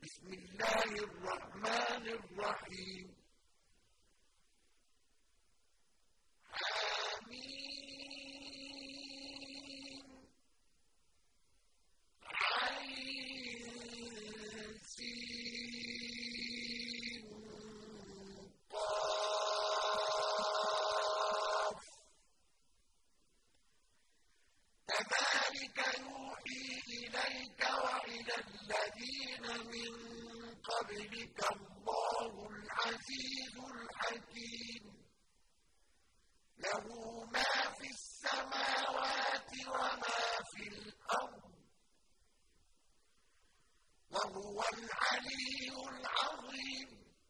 بسم الله الرحمن الرحيم حميم عين سين قاف كذلك يوحي إليك وإلى الذين من قبلك الله العزيز الحكيم له ما في السماوات وما في الأرض وهو العلي العظيم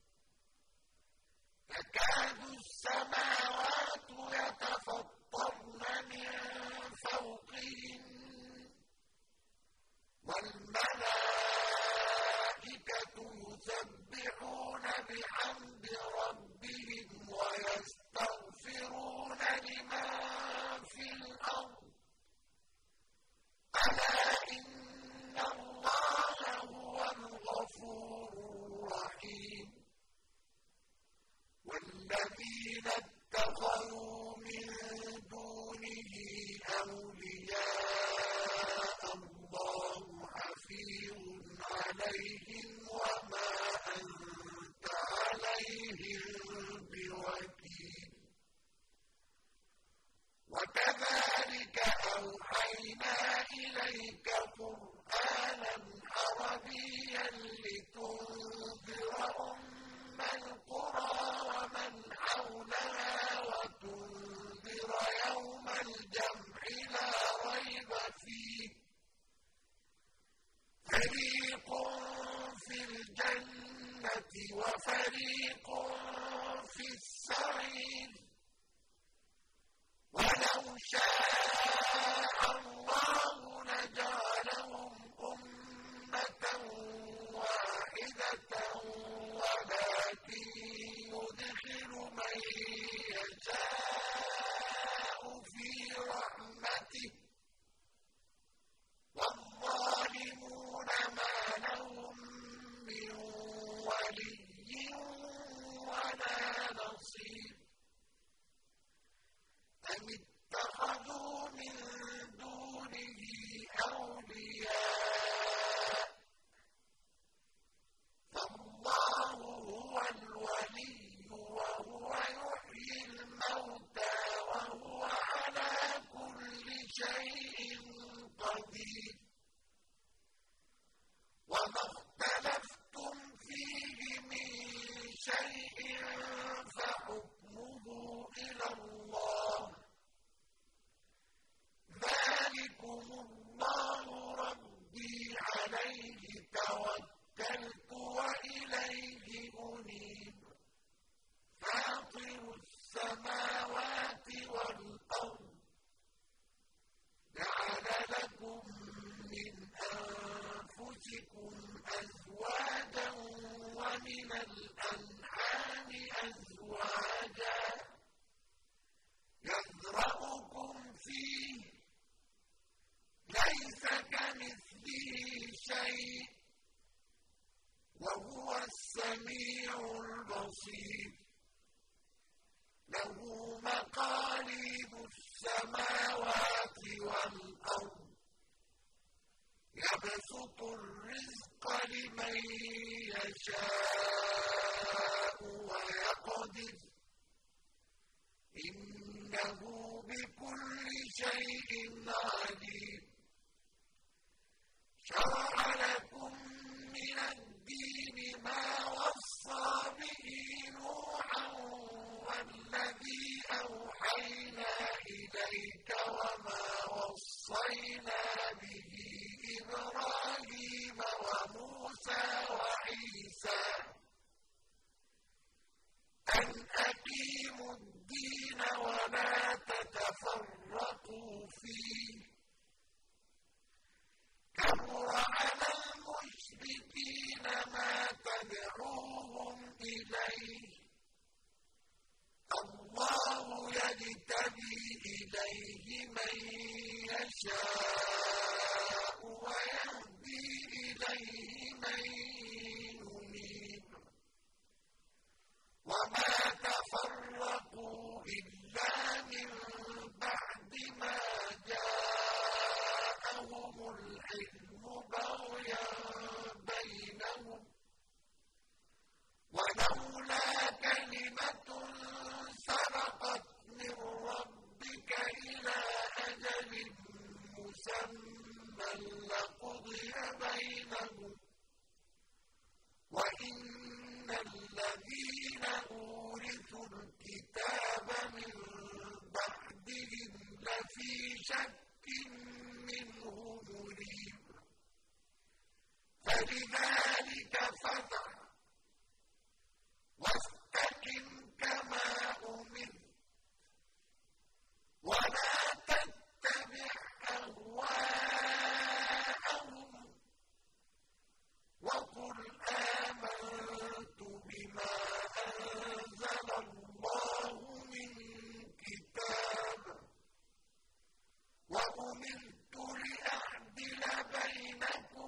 تكاد السماوات يتفطرن من فوقهن والملائكة يسبحون بحمد ربهم ويستغفرون لمن في الأرض ألا إن الله هو الغفور الرحيم والذين اتخذوا من دونه أولياء الله حفيظ عليهم وما أنت عليهم بوكيل وكذلك أوحينا إليك قرآنا عربيا لتنذر أم القرى ومن حولها وتنذر يوم الجمع لا ريب فيه فريق في الجنة وفريق في السعير ولو شاء الله لجعلهم أمة واحدة ولكن يدخل من يشاء في رحمته والظالمون ما لهم من ولي ولا نصير أم اتخذوا من دونه أولياء فالله هو الولي وهو يحيي الموتى وهو على كل شيء قدير وما اختلفتم فيه من شيء فحكمه إلى الله ذلكم الله ربي عليه توكلت وإليه أنيب فاطر السماوات والأرض جعل لكم من أنفسكم أزواجا ومن الأنعام أزواجا يذرأكم فيه ليس كمثله شيء وهو السميع البصير له مقاليد السماوات والأرض يبسط الرزق لمن يشاء ويقدر إنه بكل شيء عليم شرع لكم من الدين ما وصى به نوحا والذي أوحينا إليك وما وصينا به إبراهيم وموسى وعيسى أن أقيموا الدين ولا تتفرقوا فيه الكتاب من بعدهم لفي شك منه مريب فلذلك فادع واستقم كما أمرت ولا تتبع أهواءهم وقل آمنت بما أنزل الله من كتاب وأمرت لأعدل بينكم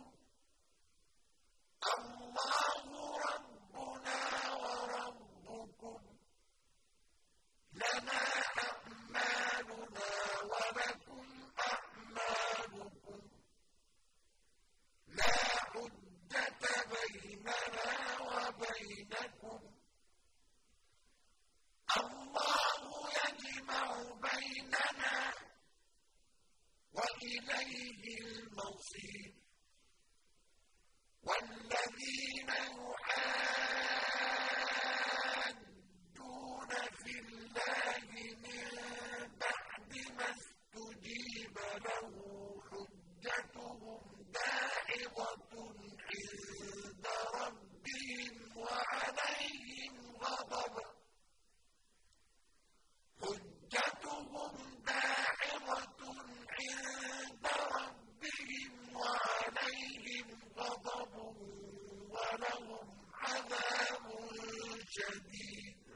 الله ربنا وربكم لنا أعمالنا ولكم أعمالكم لا حجة بيننا وبينكم الله يجمع بيننا وإليه المصير والذين يحاجون في الله من بعد ما استجيب له حجتهم داحضة عند ربهم وعليهم غضب عند ربهم وعليهم غضب ولهم عذاب شديد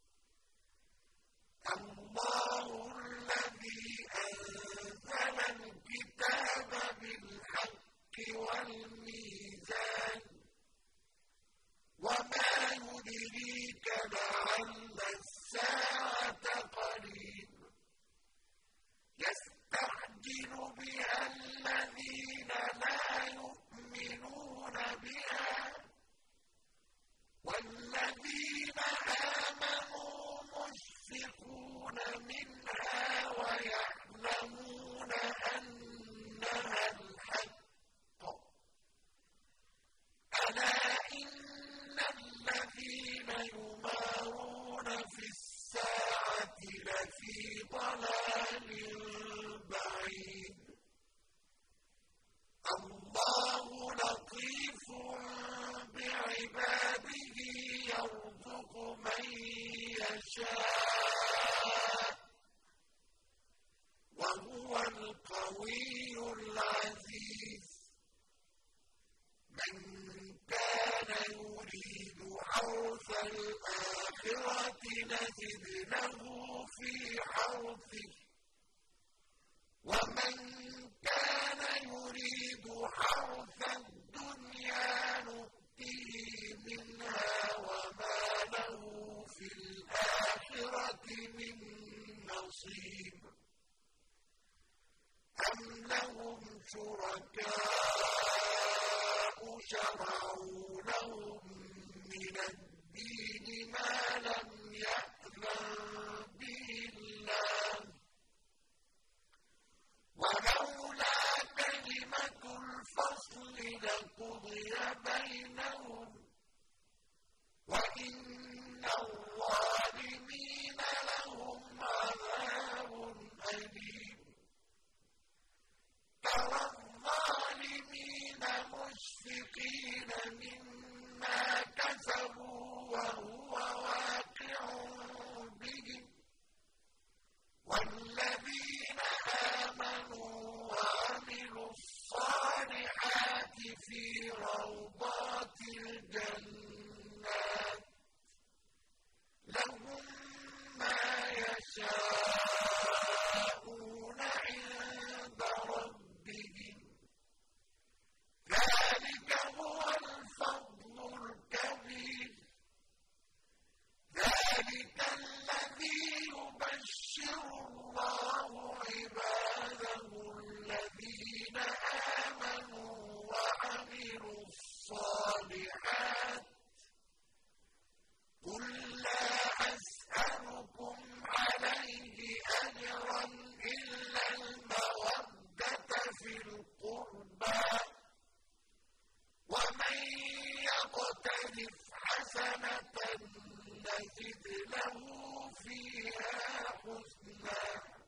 الله الذي أنزل الكتاب بالحق والميزان وما يدريك لعل الساعة قريب يستعجل بها الذين لا يؤمنون بها والذين آمنوا مشفقون منها ويعلمون أنها الحق ألا إن الذين يمارون في الساعة لفي ضلال بعيد الله لطيف بعباده يرزق من يشاء وهو القوي العزيز من كان يريد حرث الآخرة نزد له في حرثه ومن كان يريد حرث الدنيا نؤته منها وما له في الآخرة من نصيب أم لهم شركاء شرعوا لهم من الدين ما لم يأذن به الله ولولا كلمة الفصل لقضي بينهم وإن الظالمين لهم عذاب أليم ترى الظالمين مشفقين مما كسبوا وهو واقع بهم والذين آمنوا وعملوا الصالحات في روضات الجنات لهم ما يشاءون عند ربهم ذلك هو الفضل الكبير ذلك الذي يبشر الله عباده الذين آمنوا وعملوا الصالحات قل لا أسألكم عليه أجرا إلا المودة في القربى ومن يقترف حسنة نَزِدْ لَهُ فِيهَا حُسْنًا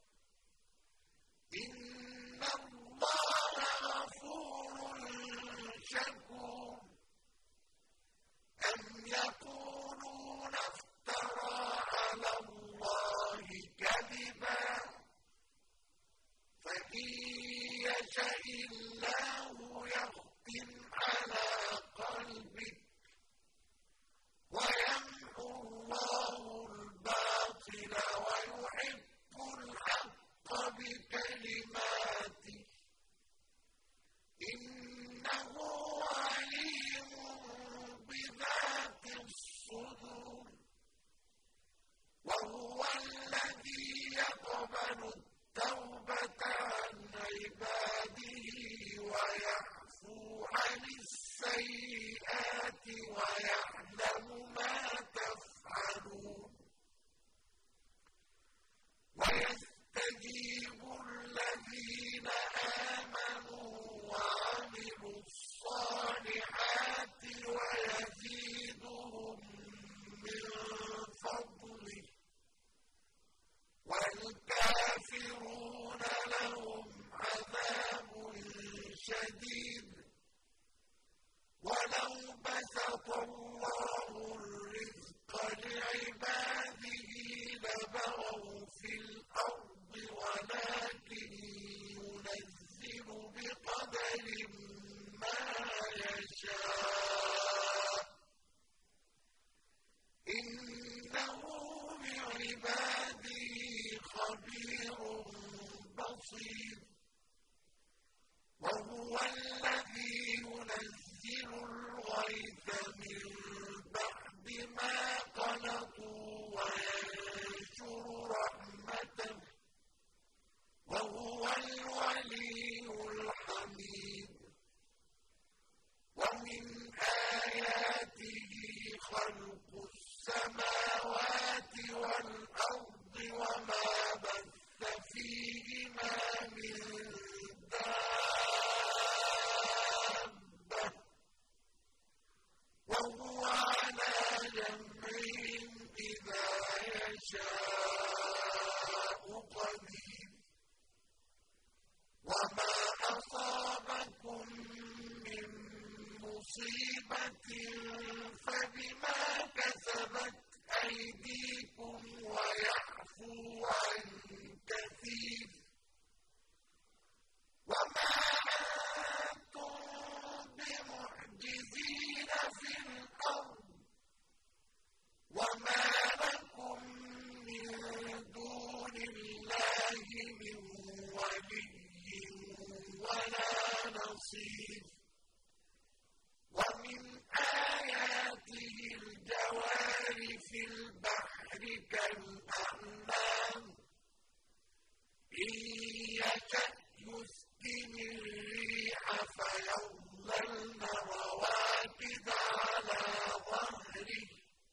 إِنَّ اللَّهَ غَفُورٌ شَكُورٌ أَمْ يَقُولُونَ افْتَرَىٰ عَلَى اللَّهِ كَذِبًا فَإِن يَشَإِ اللَّهُ يَخْتِمْ عَلَىٰ قَلْبِكَ وَيَمْحُو اللَّهُ الْبَاطِلَ وَيُحِقُّ الْحَقَّ بِكَلِمَاتِهِ إِنَّهُ عَلِيمٌ بِذَاتِ الصُّدُورِ وَهُوَ الَّذِي يَقْبَلُ التَّوْبَةَ عَنْ عِبَادِهِ وَيَعْفُو عَنِ السَّيِّئَاتِ وَيَعْلَمُ مَا تَفْعَلُونَ وَيَسْتَجِيبُ الَّذِينَ آمَنُوا وَعَمِلُوا الصَّالِحَاتِ وَيَزِيدُهُم مِّن فَضْلِهِ وَالْكَافِرُونَ لَهُمْ عَذَابٌ شَدِيدٌ وَلَوْ بَسَطَ اللَّهُ الرِّزْقَ لِعِبَادِهِ لَبَغَوْا فِي الْأَرْضِ وَلَٰكِن يُنَزِّلُ بِقَدَرٍ مَّا يَشَاءُ إِنَّهُ بِعِبَادِهِ خَبِيرٌ بَصِيرٌ وَهُوَ الَّذِي يُنَزِّلُ الْغَيْثَ مِن بَعْدِ مَا قَنَطُوا وَيَنشُرُ رَحْمَتَهُ وَهُوَ الْوَلِيُّ الْحَمِيدُ وَمِنْ آيَاتِهِ خَلْقُ السَّمَاوَاتِ وَالْأَرْضِ وَمَا بَثَّ فِيهِمَا مِن دَابَّةٍ وَهُوَ عَلَىٰ جَمْعِهِمْ إِذَا يَشَاءُ قَدِيرٌ وَمَا أَصَابَكُم مِّن مُّصِيبَةٍ فَبِمَا كَسَبَتْ أَيْدِيكُمْ وَيَعْفُو عَن كَثِيرٍ وَمَا أَنتُم بِمُعْجِزِينَ فِي الْأَرْضِ وَمَا لَكُم مِّن دُونِ اللَّهِ مِن وَلِيٍّ وَلَا نَصِيرٍ وَمِنْ آيَاتِهِ الْجَوَارِ فِي الْبَحْرِ كَالْأَعْلَامِ إِن يَشَأْ يُسْكِنِ الرِّيحَ فَيَظْلَلْنَ رَوَاكِدَ عَلَىٰ ظَهْرِهِ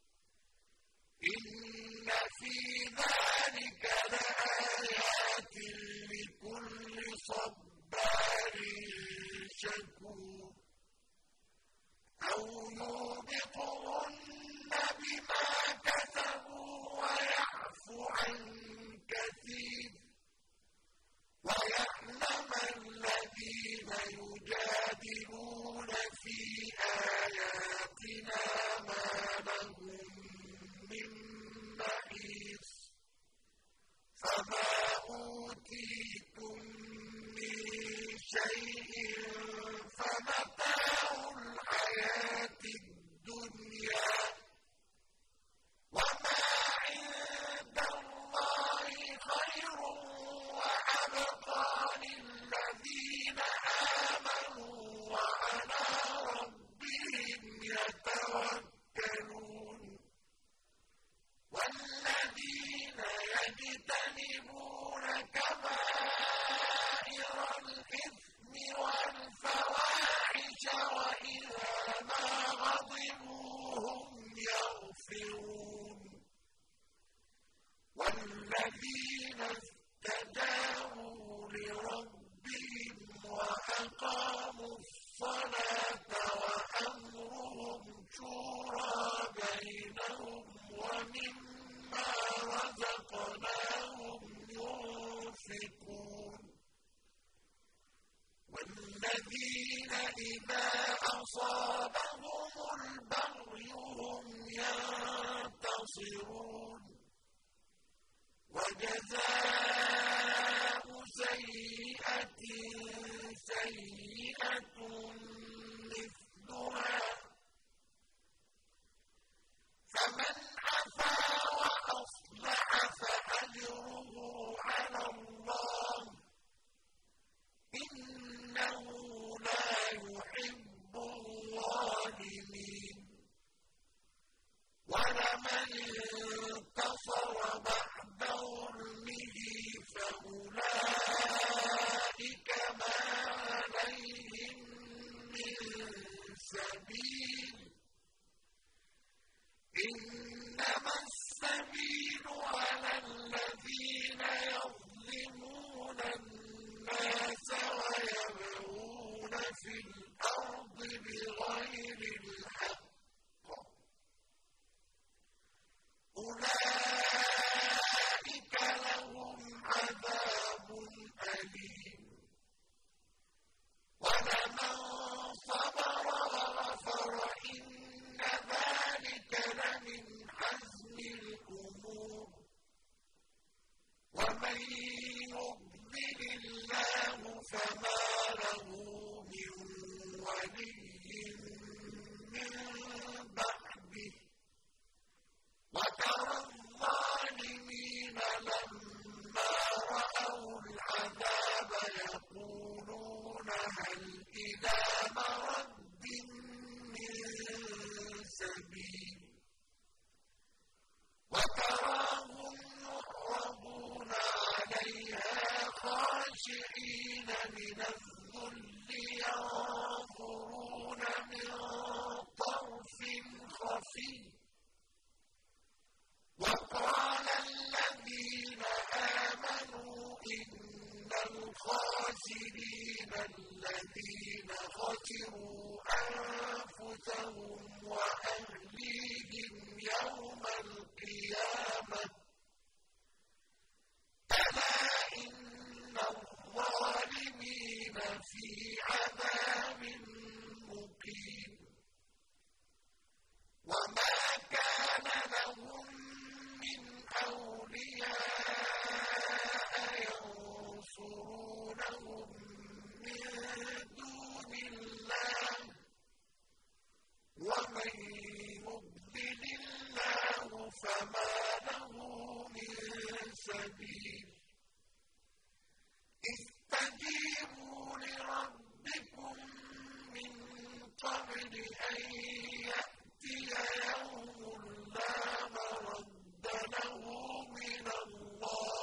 إِنَّ فِي ذَٰلِكَ لَآيَاتٍ لِّكُلِّ صَبَّارٍ شَكُورٍ أَوْ يُوبِقْهُنَّ بِمَا كَسَبُوا وَيَعْفُ عَن كَثِيرٍ وَيَعْلَمَ الَّذِينَ يُجَادِلُونَ فِي آيَاتِنَا مَا لَهُم مِّن مَّحِيصٍ فَمَا أُوتِيتُم مِّن شَيْءٍ فَمَتَاعُ الْحَيَاةِ الدُّنْيَا وَمَا عِندَ اللَّهِ خَيْرٌ وَأَبْقَىٰ لِلَّذِينَ آمَنُوا وَعَلَىٰ رَبِّهِمْ يَتَوَكَّلُونَ وَالَّذِينَ يَجْتَنِبُونَ كَبَائِرَ الْإِثْمِ وَالْفَوَاحِشَ وَإِذَا مَا غَضِبُوا هُمْ يَغْفِرُونَ وَالَّذِينَ اسْتَجَابُوا لِرَبِّهِمْ وَأَقَامُوا الصَّلَاةَ وَأَمْرُهُمْ شُورَىٰ بَيْنَهُمْ إِذَا أَصَابَهُمُ الْبَغْيُ هُمْ يَنتَصِرُونَ وَجَزَاءُ سَيِّئَةٍ سَيِّئَةٌ مِثْلُهَا فَمَنْ عَفَا وَأَصْلَحَ فَأَجْرُهُ عَلَى اللَّهِ إِنَّهُ لَا يُحِبُّ الظَّالِمِينَ وَلَمَنِ انتَصَرَ بَعْدَ ظُلْمِهِ فَأُولَٰئِكَ مَا عَلَيْهِم مِّن سَبِيلٍ إِنَّمَا السَّبِيلُ عَلَى الَّذِينَ يَظْلِمُونَ النَّاسَ وَيَبْغُونَ فِي الْأَرْضِ بِغَيْرِ الْحَقِّ أُولَٰئِكَ لَهُمْ عَذَابٌ أَلِيمٌ وَلَمَن صَبَرَ وَغَفَرَ إِنَّ ذَٰلِكَ لَمِنْ عَزْمِ الْأُمُورِ وَمَن يُضْلِلِ اللَّهُ فَمَا لَهُ مِن وَلِيٍّ مِّن بَعْدِهِ وَتَرَى الظَّالِمِينَ لَمَّا رَأَوُا الْعَذَابَ يَقُولُونَ هَلْ إِلَىٰ مَرَدٍّ مِّن سَبِيلٍ وَتَرَاهُمْ يُعْرَضُونَ عَلَيْهَا خَاشِعِينَ مِنَ الذُّلِّ يَنظُرُونَ مِن طَرْفٍ خَفِيٍّ وَقَالَ الَّذِينَ آمَنُوا إِنَّ الْخَاسِرِينَ الَّذِينَ خَسِرُوا أَنفُسَهُمْ وَأَهْلِيهِمْ يَوْمَ الْقِيَامَةِ أَلَا إِنَّ الظَّالِمِينَ فِي عَذَابٍ مُّقِيمٍ وَمَا كَانَ لَهُم مِّنْ أَوْلِيَاءَ يَنصُرُونَهُم مِّن دُونِ اللَّهِ وَمَن يُضْلِلِ اللَّهُ فَمَا لَهُ مِن سَبِيلٍ اسْتَجِيبُوا لِرَبِّكُم مِّن قَبْلِ أَن يَأْتِيَ يَوْمٌ لَّا مَرَدَّ لَهُ مِنَ اللَّهِ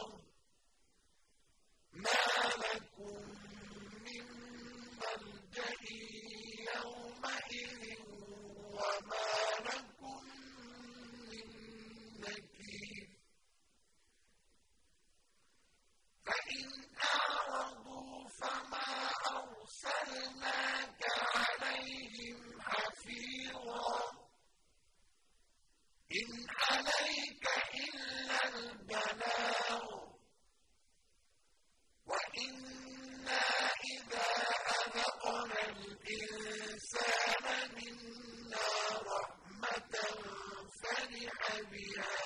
مَا لَكُم مِّن مَّلْجَإٍ يَوْمَئِذٍ وَمَا لَكُم مِّن نَّكِيرٍ فَإِنْ أَعْرَضُوا فَمَا أَرْسَلْنَاكَ عَلَيْهِمْ حَفِيظًا إِنْ عَلَيْكَ إِلَّا الْبَلَاغُ وَإِنَّا إِذَا أَذَقْنَا الْإِنسَانَ مِنَّا رَحْمَةً فَرِحَ بِهَا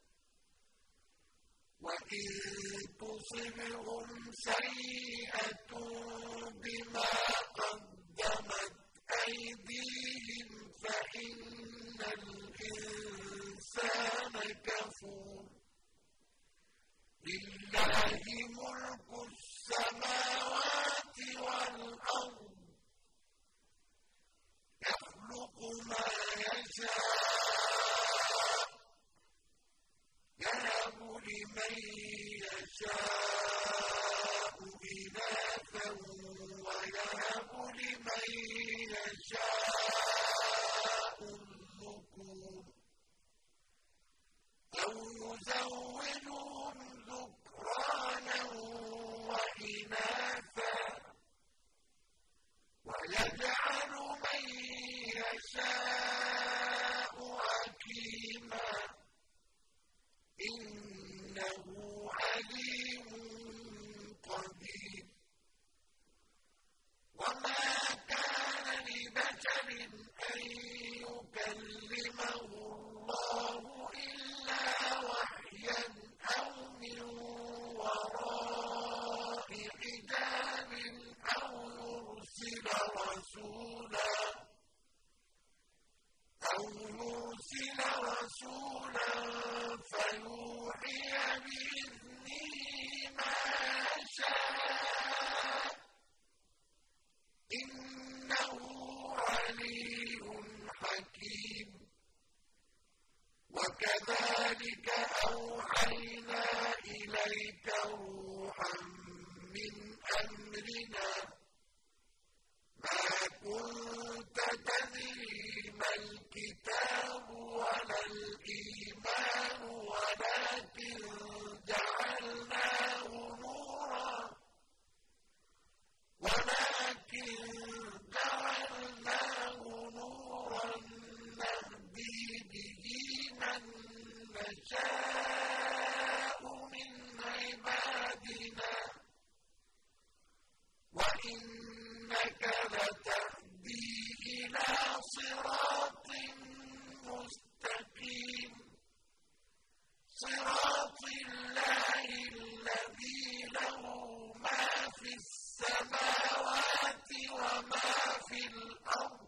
وَإِن تُصِبْهُمْ سَيِّئَةٌ بِمَا قَدَّمَتْ أَيْدِيهِمْ فَإِنَّ الْإِنسَانَ كَفُورٌ لِلَّهِ مُلْكُ السَّمَاوَاتِ وَالْأَرْضِ يَخْلُقُ مَا يَشَاءُ يَهَبُ لِمَن يَشَاءُ إِنَاثًا وَيَهَبُ لِمَن يَشَاءُ الذُّكُورَ أَوْ يُزَوِّجُهُمْ ذُكْرَانًا وَإِنَاثًا وَيَجْعَلُ مَن يَشَاءُ عَقِيمًا إِنَّهُ عَلِيمٌ أَن يُكَلِّمَهُ اللَّهُ إِلَّا وَحْيًا أَوْ مِن وَرَاءِ حِجَابٍ أَوْ يُرْسِلَ رَسُولًا فَيُوحِيَ بِإِذْنِهِ مَا يَشَاءُ ۚ إِنَّهُ عَلِيٌّ حَكِيمٌ وَكَذَٰلِكَ أَوْحَيْنَا إِلَيْكَ رُوحًا مِّنْ أَمْرِنَا ۚ مَا كُنتَ تَدْرِي مَا الْكِتَابُ وَلَا الْإِيمَانُ وَلَٰكِن جَعَلْنَاهُ نُورًا نَّهْدِي بِهِ مَن نَّشَاءُ مِنْ عِبَادِنَا ۚ وَإِنَّكَ لَتَهْدِي إِلَىٰ صِرَاطٍ مُّسْتَقِيمٍ صِرَاطِ اللَّهِ الَّذِي لَهُ مَا فِي السَّمَاوَاتِ وَمَا فِي الْأَرْضِ